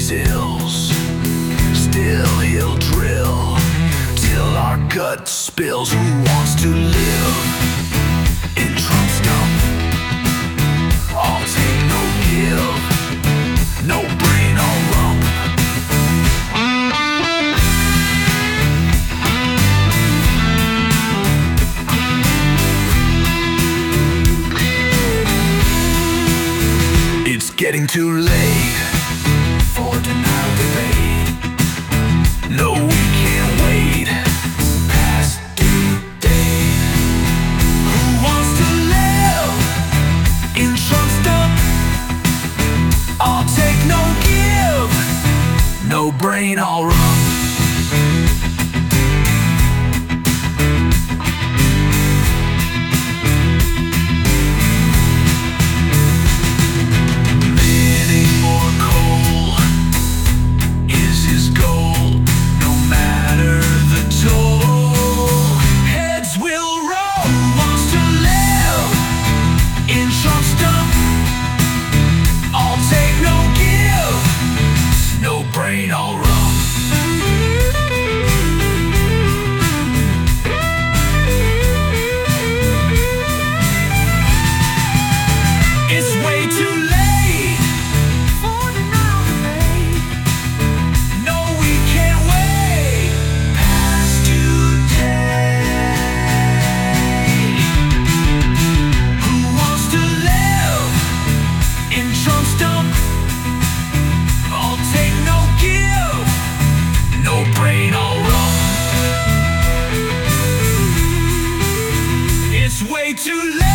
sills. Still he'll drill till our gut spills. Who wants to live in Trump's dump? I'll take no give, no brain or rump. It's getting too late for denial debate. No, we can't wait past due date. Who wants to live in Trump's dump? I'll take no give, no brain, I'll run. All wrong. It's way too late for denial debate. No, we can't wait past due date. Who wants to live in Trump's dump? I'll take no give, no brain, all wrong. It's way too late.